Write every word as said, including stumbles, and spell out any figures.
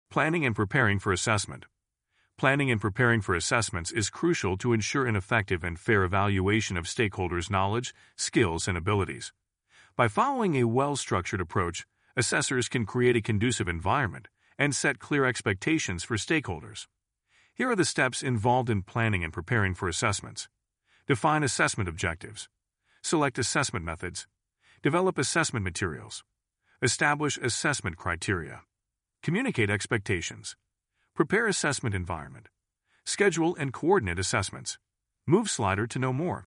Planning and preparing for assessment. Planning and preparing for assessments is crucial to ensure an effective and fair evaluation of stakeholders' knowledge, skills, and abilities. By following a well-structured approach, assessors can create a conducive environment and set clear expectations for stakeholders. Here are the steps involved in planning and preparing for assessments. Define assessment objectives. Select assessment methods. Develop assessment materials. Establish assessment criteria. Communicate expectations. Prepare assessment environment. Schedule and coordinate assessments. Move slider to know more.